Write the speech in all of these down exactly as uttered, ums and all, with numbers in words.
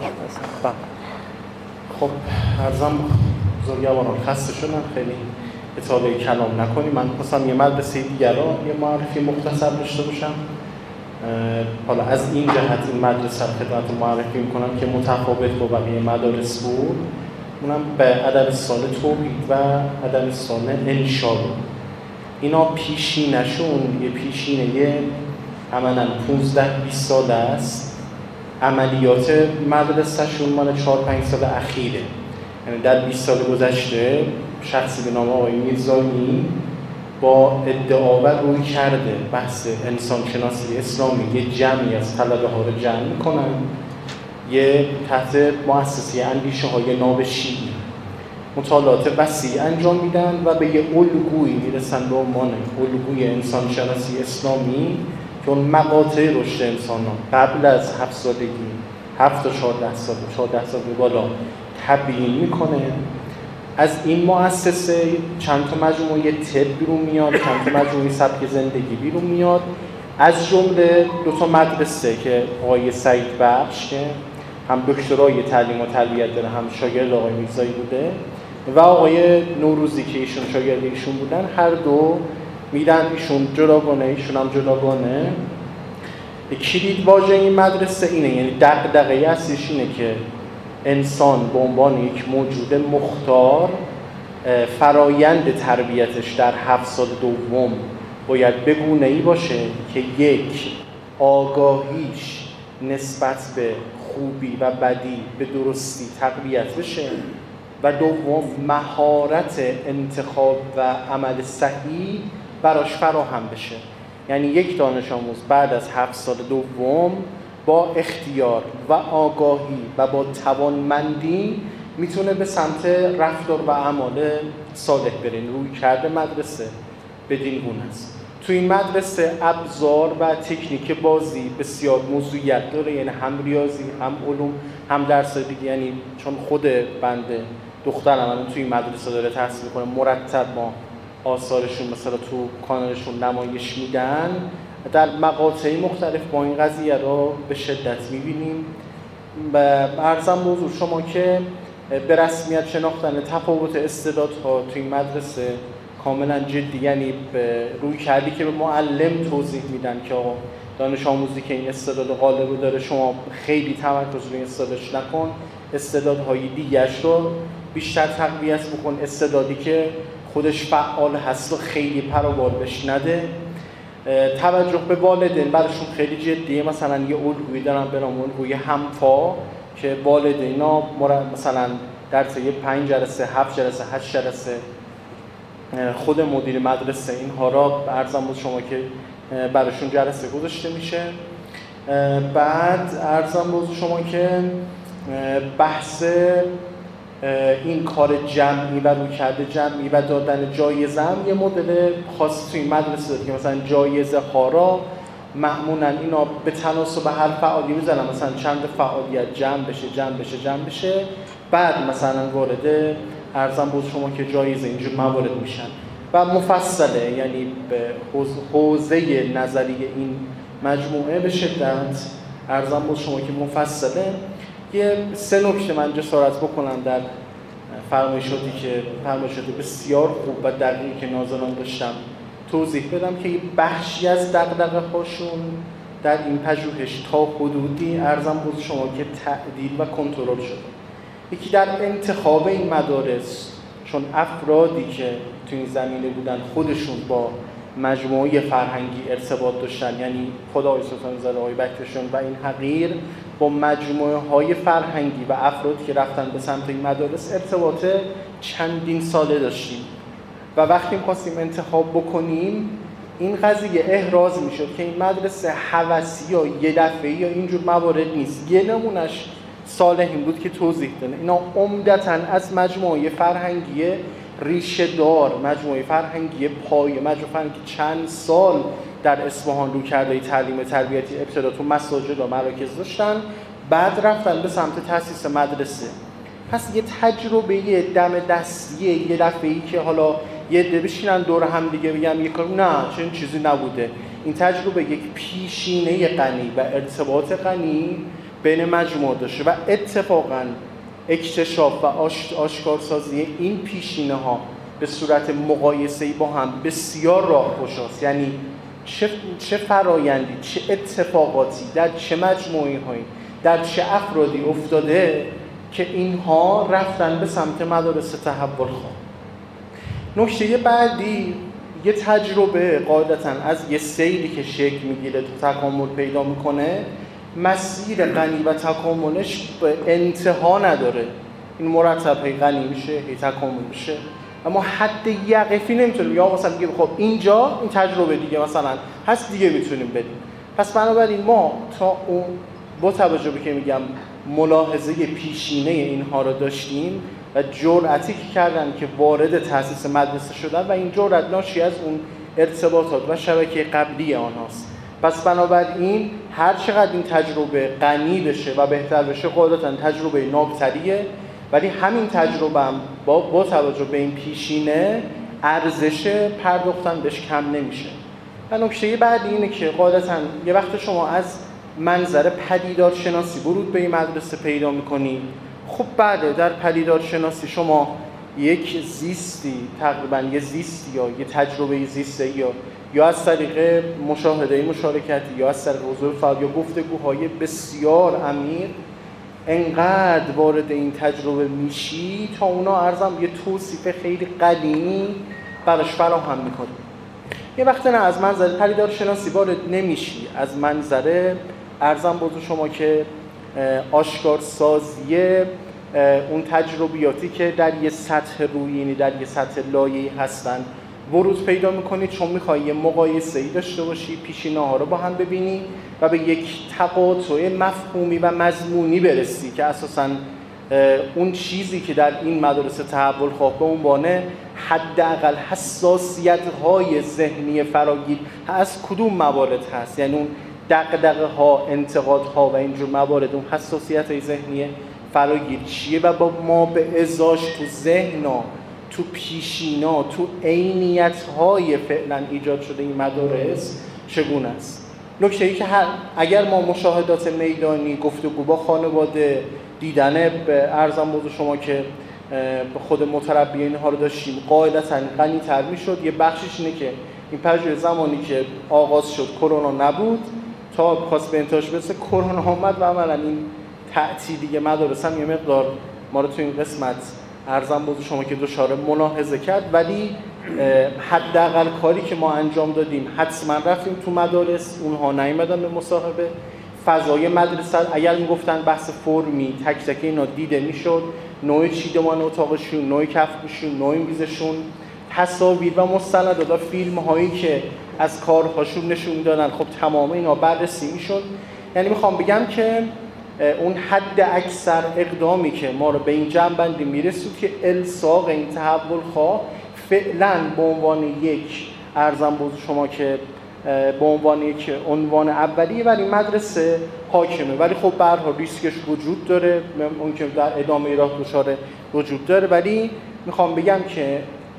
بله. خب عرضم بزرگواران خسته شدم، خیلی اطاله کلام نکنیم. من خواستم یه مدرسه دیگر رو یه معرفی مختصر داشته باشم. حالا از این جهت این مدرسه رو خدمت معرفی میکنم که متفاوت با بقیه مدارس بود. اونم به عدد سال توحید و عدد سال انشاء. اینا پیشینشون یه پیشینه یه عملاً پونزده بیست سال است. عملیات مدرسه‌شون مال چهار پنج سال اخیره، یعنی در بیست سال گذشته شخصی به نام آقای میرزایی با ادعا و روی کرده بحث انسانشناسی اسلامی یه جمعی از طلبه ها رو جمع میکنن، یه تحت مؤسسه اندیشه های ناب شیعی مطالعات وسیع انجام میدن و به یه الگویی میرسن به عنوان الگوی انسانشناسی اسلامی که اون مقاطع رشد انسانان قبل از هفت سالگی، هفت تا چهارده سال، چهارده سال به بالا تبیین میکنه. از این مؤسسه چند تا مجموعه طب بیرون میاد، چند تا مجموعه سبک زندگی بیرون میاد، از جمله دو تا مدرسه که آقای سعید بخش که هم دکترای تعلیم و تربیت داره، هم شاگرد آقای میرزایی بوده، و آقای نوروزی که ایشون شاگرد ایشون بودن، هر دو میدن ایشون جداگانه، ایشون هم جداگانه. کلید واژه این مدرسه اینه، یعنی دغدغه اصلیش اینه که انسان به عنوان یک موجود مختار فرایند تربیتش در هفت سال دوم باید به گونه‌ای باشه که یک، آگاهیش نسبت به خوبی و بدی به درستی تقویت بشه و دوم، مهارت انتخاب و عمل صحیح براش فراهم بشه. یعنی یک دانش آموز بعد از هفت سال دوم با اختیار و آگاهی و با توانمندی میتونه به سمت رفتار و اعمال صالح بره. روی کرده مدرسه بدین گونه است. تو این مدرسه ابزار و تکنیک بازی بسیار موضوعیت داره، یعنی هم ریاضی، هم علوم، هم درس دیگه. یعنی چون خود بنده دخترم الان تو این مدرسه داره تحصیل کنه، مرتب ما آثارشون مثلا تو کانالشون نمایش میدن، در مقاطعی مختلف با این قضیه رو به شدت میبینیم. و عرضم موضوع شما که به رسمیت شناختن تفاوت استعدادها تو این مدرسه کاملا جدی، یعنی روی کردی که به معلم توضیح میدن که آقا دانش آموزی که این استعداد غالب رو داره، شما خیلی تمرکز روی استعدادش نکن، استعدادهای دیگرش رو بیشتر تقویت بکن، استعدادی که خودش فعال هست و خیلی پروبال بش نده. توجه به والدین براشون خیلی جدیه. مثلا یه الگویی دارن به نام الگوی همفا که والدینا مثلا در طی پنج جلسه، هفت جلسه، هشت جلسه خود مدیر مدرسه اینها را عرضم بود شما که براشون جلسه گذاشته میشه. بعد عرضم بود شما که بحث این کار جمعی و رویکرد جمعی و دادن جایزه هم یه مدل خاصی توی این مدرسه داره که مثلا جایزه ها را معمولاً اینا به تناسب هر فعالی میزنن، مثلا چند فعالیت جمع بشه جمع بشه جمع بشه، بعد مثلا وارد ارزم بود شما که جایزه اینجور موارد میشن و مفصله. یعنی به حوزه نظری این مجموعه به شدت ارزم بود شما که مفصله. یه سه نکته من جسارت بکنم در فرمایشاتی که فرمایشات بسیار خوب و دقیقی که ناظران داشتم توضیح بدم که بخشی از دغدغه‌هاشون در این پژوهش تا حدودی ارزم بود شما که تعدیل و کنترل شده. یکی در انتخاب این مدارس، چون افرادی که تو این زمینه بودن خودشون با مجموعه فرهنگی ارتباط داشتن، یعنی خود آقای سلطان زاده، آقای بکتشون و این حقیر با مجموعه های فرهنگی و افرادی که رفتن به سمت این مدارس ارتباط چندین ساله داشتیم و وقتی می‌خواستیم انتخاب بکنیم این قضیه احراز میشد که این مدرسه هوسی یا یه دفعه‌ای یا اینجور موارد نیست. یه نمونش صالح این بود که توضیح دادن اینا عمدتاً از مجموعه فرهنگی ریشه دار، مجموعه فرهنگی پایه، مجموعه فرهنگی چند سال در اصفهان رو کرده تعلیم تربیتی ابتدا تو مساجد و مراکز داشتن، بعد رفتن به سمت تأسیس مدرسه. پس یه تجربه یه دم دستیه یه دفعه‌ای که حالا یه عده بشینن دور هم دیگه بگم یه کار نه چنین چیزی نبوده. این تجربه یک پیشینه غنی و ارتباط غنی بین مجموعه داشته و اتفاقاً اکتشاف و آش... آشکارسازی این پیشینه ها به صورت مقایسه‌ای با هم بسیار راهگشاست. یعنی چه چه فرایندی، چه اتفاقاتی در چه مجموعه‌ای هایی، در چه افرادی افتاده که اینها رفتن به سمت مدارس تحول خواه. نکته بعدی یه تجربه قاعدتاً از یه سیلی که شکل میگیره تو تکامل پیدا میکنه، مسیر غنی و تکاملش به انتها نداره. این مرتب هی غنی میشه، هی تکامل میشه، اما حد یقفی نمیتونیم یا مثلا بگیم خب اینجا این تجربه دیگه مثلا هست دیگه میتونیم بدیم. پس بنابراین ما تا اون با توجه به که میگم ملاحظه پیشینه اینها رو داشتیم و جرأتی که کردن که وارد تأسیس مدرسه شدن و این جرأت ناشی از اون ارتباطات و شبکه قبلی آنهاست. پس بنابراین هر چقدر این تجربه غنی بشه و بهتر بشه قاعدتاً تجربه نابتریه، ولی همین تجربه هم با, با توجه به این پیشینه ارزش پرداختن بهش کم نمیشه. و نکته بعدی اینه که قاعدتاً یه وقت شما از منظر پدیدار شناسی ورود به این مدرسه پیدا میکنید، خب بعد در پدیدار شناسی شما یک زیستی، تقریباً یه زیستی یا یه تجربه زیستی یا یا از طریق مشاهده مشارکتی یا از طریق حضور فعال یا گفتگوهای بسیار عمیق انقدر وارد این تجربه میشی تا اونا ارزم یه توصیف خیلی قدیمی براش فراهم میکنه. یه وقت نه از منظر پدیدار شناسی وارد نمیشی، از منظر ارزم بازو شما که آشکارسازی اون تجربیاتی که در یه سطح رویینی، در یه سطح لایه‌ای هستن ورود پیدا میکنید، چون میخوایی یه مقایسه‌ای داشته باشی، پیشینه‌ها رو با هم ببینی و به یک تقاطع مفهومی و مضمونی برسی که اساساً اون چیزی که در این مدرسه تحول خواه به عنوان حداقل حساسیت‌های ذهنی فراگیر از کدوم موارد هست، یعنی اون دغدغه‌ها، انتقادها و اینجور موارد، اون حساسیت‌های ذهنی فراگیر چیه و با ما به ازاش تو ذهن‌ها، تو پیشینا، تو عینیت‌های فعلا ایجاد شده این مدارس چگونه است. نکته ای که هر اگر ما مشاهدات میدانی، گفتگو با خانواده، دیدن به ارزم بود شما که به خود متربی اینها رو داشتیم، قاعدتاً غنی‌تر می‌شد. یه بخشش اینه که این پژوهش زمانی که آغاز شد کرونا نبود، تا خواست به انتهاش برسه کرونا اومد و عملاً این تعطیلی مدارس هم یه مقدار ما رو تو این قسمت ارزم بود شما که دچار ملاحظه کرد. ولی حداقل کاری که ما انجام دادیم، حتما رفتیم تو مدارس، اونها نیومدن به مصاحبه. فضای مدرسه اگر میگفتن بحث فرمی تک تک اینا دیده میشد، نوع چیدمان اتاقشون، نوع کفشون، نوع میزشون، تصاویر و مستندات و فیلم هایی که از کارهاشون نشون میدادن، خب تمام اینا بررسی میشد. یعنی میخوام بگم که اون حد اکثر اقدامی که ما رو به این جنبندی میرسید که الساق این تحول خواه فعلا به عنوان یک ارزم بود شما که به عنوان یک عنوان اولیه ولی مدرسه حاکمه، ولی خب به هر حال ریسکش وجود داره، ممکن در ادامه راه دچار وجود داره. ولی میخوام بگم که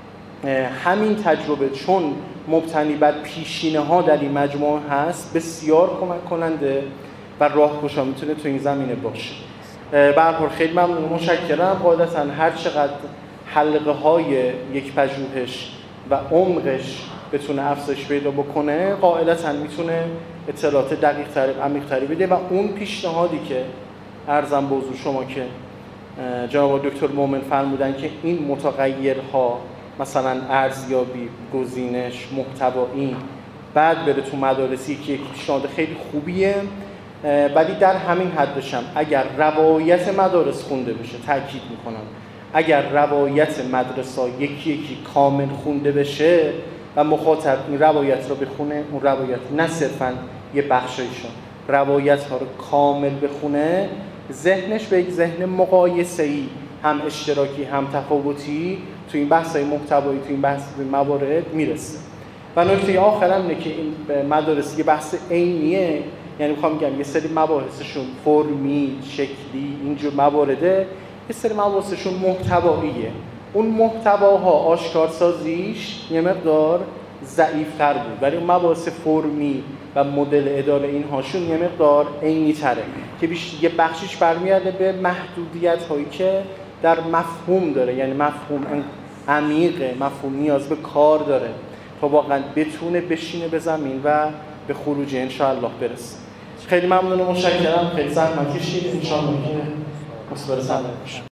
همین تجربه چون مبتنی بر پیشینه ها در این مجموعه هست، بسیار کمک کننده و راهگشا میتونه تو این زمینه باشه. به هر حال خیلی ممنون، متشکرم. قاعدتاً هر چقدر حلقه های یک پژوهش و عمقش بتونه افزایش پیدا بکنه، قاعدتاً میتونه اطلاعات دقیق تر، عمیق تری بده و اون پیشنهادی که ارزم به حضور شما که جناب دکتر مومن فرمودن که این متغیرها مثلا ارزیابی، گزینش، محتوایی بعد بره تو مدارسی که یک پیشنهاد خیلی خوبیه، ولی در همین حدشم اگر روایت مدارس خونده بشه، تاکید میکنم اگر روایت مدرسه یکی یکی کامل خونده بشه و مخاطب این روایت رو بخونه، اون روایت نه صرفاً یه بخشایشون، روایت ها رو کامل بخونه، ذهنش به یک ذهن مقایسه‌ای، هم اشتراکی هم تفاوتی تو این بحث‌های محتوایی، تو این بحث موارد میرسه. و نکته آخرم اینه که این مدارس یه بحث عینیه، یعنی میخوام بگم یه سری مباحثشون فرمی، شکلی، اینجور موارده، یه سری مباحثشون محتواییه. اون محتواها آشکارسازیش یه مقدار ضعیف‌تر بود، ولی اون مباحث فرمی و مدل اداره اینهاشون یه مقدار عینی‌تره که بیشتر یه بخشیش برمیگرده به محدودیت‌هایی که در مفهوم داره، یعنی مفهوم عمیقه، مفهوم نیاز به کار داره تا واقعا بتونه بشینه به زمین و به خروج انشاءالله برسه. خیلی ممنون و متشکرم، خیلی زحمت کشیدید، انشاءالله که مثبت ثمر بشه.